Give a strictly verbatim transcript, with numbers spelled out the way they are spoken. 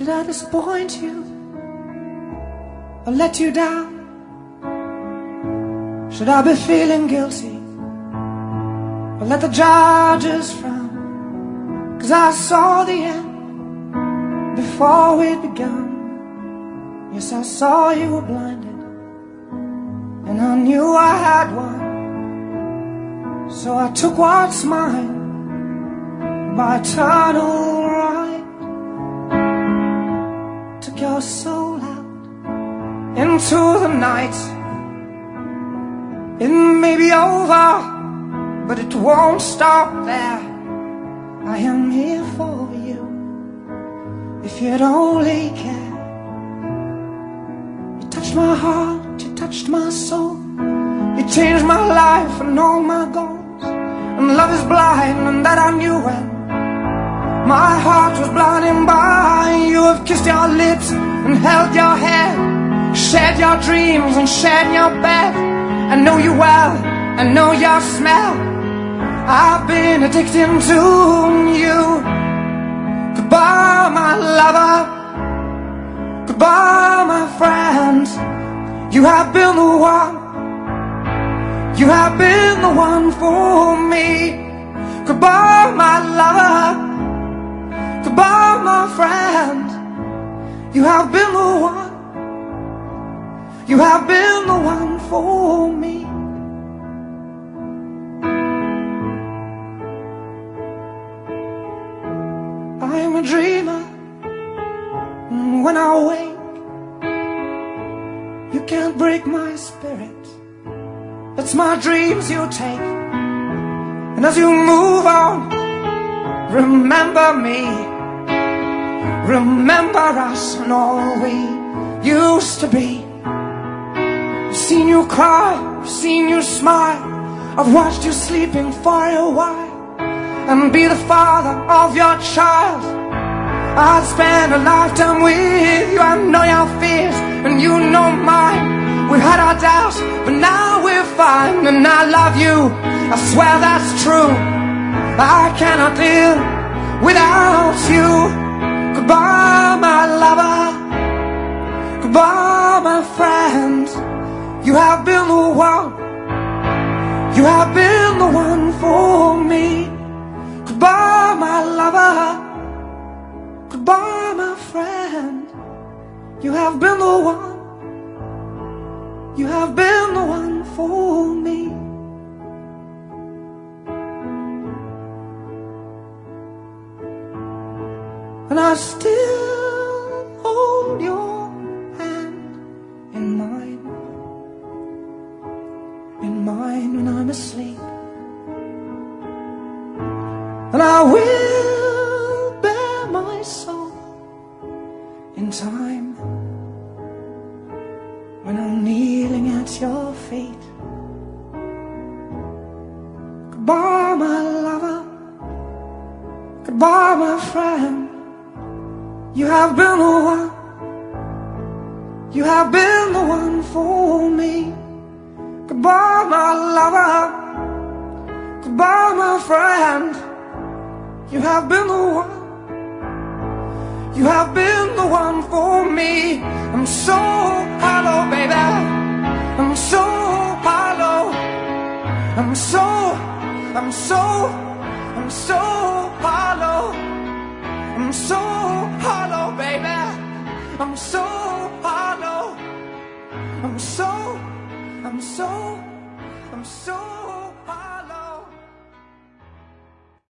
Did I disappoint you or let you down? Should I be feeling guilty or let the judges frown? 'Cause I saw the end before we'd begun. Yes, I saw you were blinded, and I knew I had won. So I took what's mine by eternal right. Took your soul out into the night. It may be over, but it won't stop there. I am here for you, if you'd only care. You touched my heart, you touched my soul. You changed my life and all my goals. And love is blind, and that I knew when my heart was blinded by. You have kissed your lips and held your head, shared your dreams and shared your bed. I know you well, I know your smell. I've been addicted to you. Goodbye, my lover. Goodbye, my friend. You have been the one. You have been the one for me. Goodbye, my lover. Goodbye, my friend. You have been the one. You have been the one for me. I'm a dreamer, and when I wake, you can't break my spirit. It's my dreams you take, and as you move on, remember me. Remember us and all we used to be. I've seen you cry, I've seen you smile. I've watched you sleeping for a while, and be the father of your child. I'll spend a lifetime with you. I know your fears and you know mine. We've had our doubts, but now we're fine. And I love you, I swear that's true. I cannot live without you. Goodbye, my lover. Goodbye, my friend. You have been the one. You have been the one for me. Goodbye, my lover. Goodbye, my friend. You have been the one. You have been the one for me. And I still hold your hand in mine, in mine when I'm asleep. And I will bear my soul in time when I'm kneeling at your feet. Goodbye, my lover. Goodbye, my friend. You have been the one. You have been the one for me. Goodbye, my lover. Goodbye, my friend. You have been the one. You have been the one for me. I'm so hollow, baby. I'm so hollow. I'm so, I'm so, I'm so hollow. I'm so hollow, baby. I'm so hollow. I'm so, I'm so, I'm so